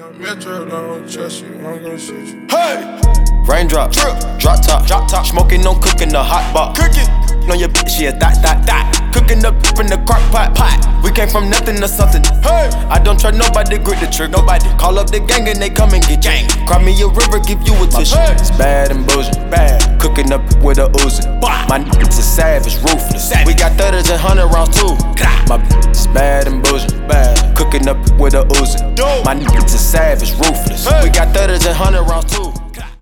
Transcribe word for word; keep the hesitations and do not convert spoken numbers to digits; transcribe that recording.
Metro don't trust you, I'm gon' shoot you. Hey! Raindrop, drip, drop top, drop top. Smoking on cooking the hot pot. Cooking on your bitch, yeah, that, that, that. Cooking up in the crock pot, pot. We came from nothing to something. Hey! I don't trust nobody, grip the trick. Nobody call up the gang and they come and get gang. Cry me a river, give you a tissue. Hey. It's bad and bullshit, bad. Cooking up with a Uzi. My niggas is savage, ruthless. Savage. We got thudders and hundred rounds too. My bitch is bad and bullshit, bad. Cooking up with a Uzi. My niggas is savage, ruthless. Hey. We got thudders and hundred rounds too.